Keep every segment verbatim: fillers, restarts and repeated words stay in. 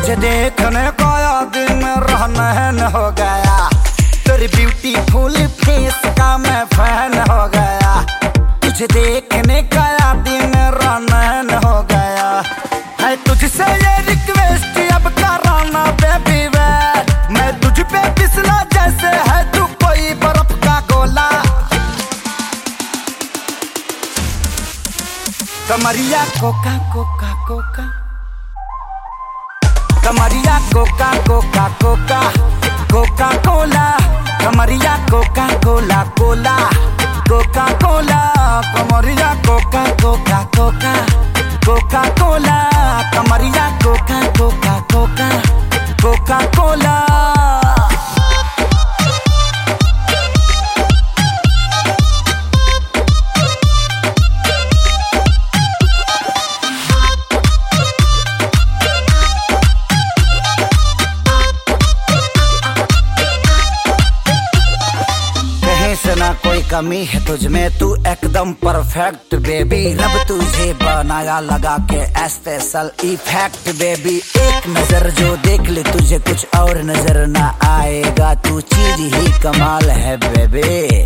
तुझे देखने का दिन रहन हो गया, तेरी ब्यूटीफुल फेस का मैं फैन हो गया। तुझे देखने का दिन रहन हो गया है, तुझसे ये रिक्वेस्ट अब कराना बेबी वे, मैं तुझ पे फिसला जैसे है तू कोई बर्फ का गोला। कमरिया कोका कोका कोका, कमरिया Coca Coca Coca Coca Cola, कमरिया Coca Cola Cola Coca Cola, कमरिया Coca Coca Coca Coca Cola, कमरिया Coca Coca Coca Coca Cola. ना कोई कमी है तुझ में, तू एकदम परफेक्ट बेबी, रब तुझे बनाया लगा के स्पेशल इफेक्ट बेबी। एक नजर जो देख ले तुझे कुछ और नजर ना आएगा, तू चीज ही कमाल है बेबी,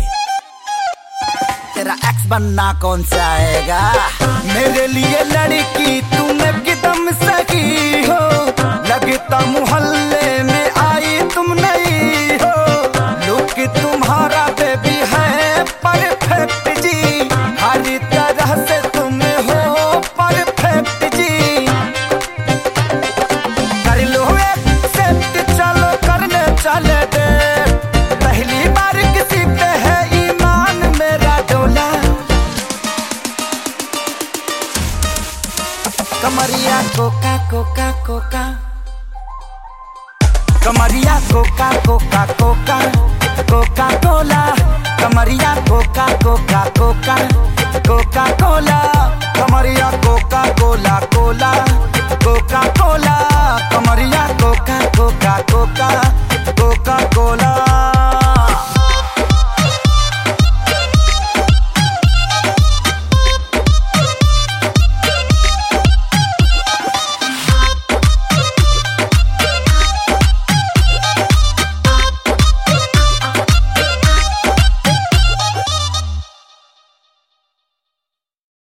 तेरा एक्स बनना कौन सा आएगा। मेरे लिए लड़की तुम एकदम सही हो, लगता मोहल्ले में आई तुम नहीं हो, लुक तुम्हारा बेबी है परफेक्ट जी, हर तरह से तुम हो परफेक्ट जी। कर लो एक्सेप्ट, चलो करने चले दे, पहली बार किसी पे है ईमान मेरा डोला। कमरिया कोका कोका कोका, कमरिया Coca Coca Coca Coca Cola, कमरिया Coca Coca Coca Coca Cola, कमरिया Coca Cola Cola Coca Cola, कमरिया कोका कोका कोका